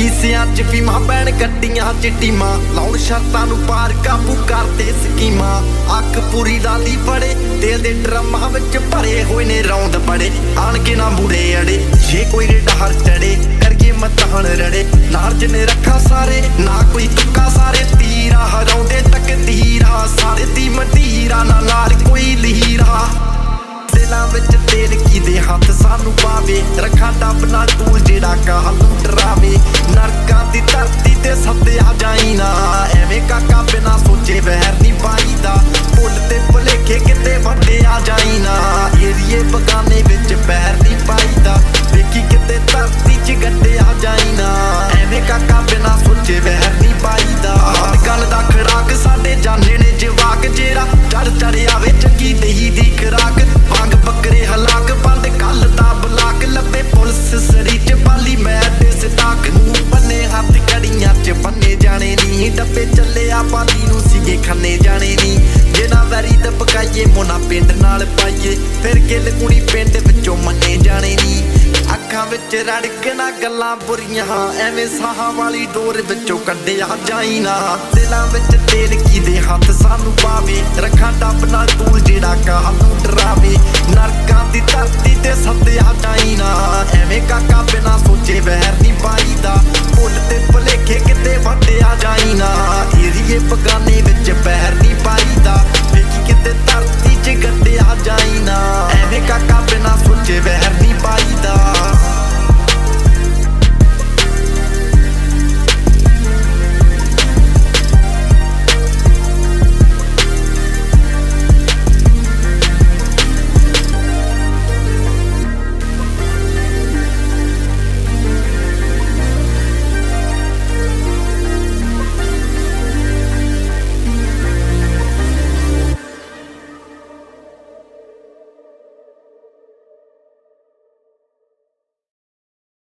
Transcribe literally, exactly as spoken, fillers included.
गीसियां च फीमां पैण गड्डियां च टीमां लाउण शर्तां नूं पार काबू करदे स्कीमां अख पूरी डाली फड़े दिल दे ड्रमां विच भरे होए ने रौंद बड़े आण के ना मुड़े अड़े जे कोई डहर चढ़े करिए मतान रड़े नाल जिन्ने रखा सारे ना कोई तुक्का सारे तीरा हराउंदे तकदीरा सारे दी मटीरा ना नाल कोई लीरा दिलां विच तेल कीदे हथ सानू पावे रखा डब नाल टूल जेड़ा कालू डरावे नरकां दी धरती ते सद्दिया जाई ना एवें काका बिना सोचे वैर नी पाईदा भुल ते भुलेखे किते वड्डिया जाई ना एरिए बगाने विच पैर नी पाईदा वेखी किते धरती च गड्डिया जाई ना एवें काका बिना सोचे वैर नी पाईदा गल दा खराक साडे जाने ने जवाक जेड़ा चढ़ चढ़ आवे चंगी दही दी खराक पंग बकरे हलाक बंद कल दा बलाक लब्बे पुलिस सरी च पाली मैट स्टाक मुंह बन्ने हथ कड़ियां च बन्ने जाने नी डब्बे चले आ पाली नूं सीगे खन्ने जाने नी जेना वैरी दबकाइए मोना पिंड नाल पाइए फिर गिल कुड़ी पिंड विचों मन्ने जाने नी अखां विच रड़कना गल्लां बुरियां एवें साहां वाली डोर विचों कड्डिया जाई ना दिलां विच तेल कीदे हथ सानू पावे रखा डब नाल टूल जेड़ा कालू डरावे नरकां दी धरती ते सद्दिया जाई ना एवें काका बिना सोचे वैर नी पाईदा भुल ते भुलेखे किते वड्डिया जाई ना